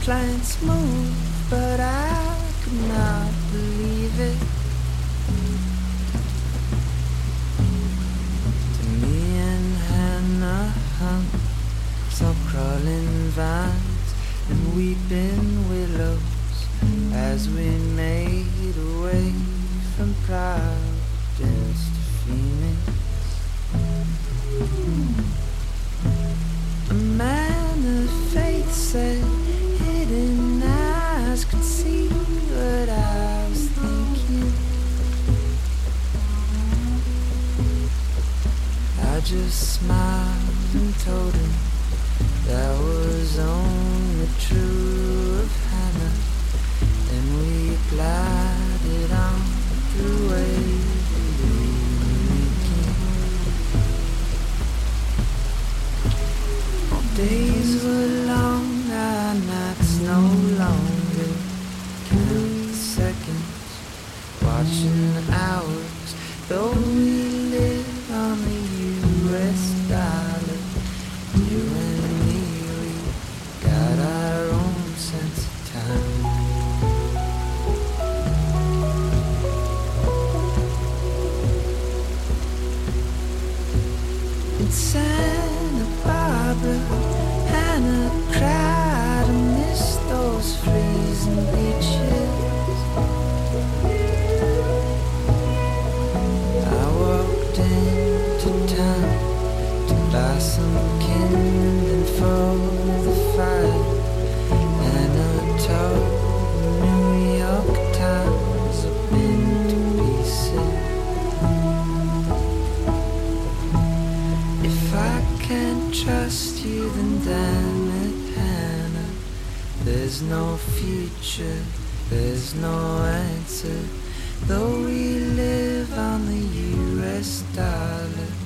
flying smooth, but I could not believe it. To me and Hannah hung some crawling vines and weeping willows as we made our way from Providence to Phoenix. A man of faith said hidden eyes could see what I was thinking. I just smiled and told him that was only true of Hannah, and we glided on through Waverly Weekend. Days were long, our nights no longer. Count the seconds, watching the hours, though we live on the US dollar. You and me, we got our own sense of time. In Santa Barbara, Hannah cried and missed those freezing beaches. I walked into town to buy some kindling for the fire, and I told the New York Times I've been to pieces. If I can't trust you, then damn it, Hannah. There's no future, there's no answer, though we live on the US dollar.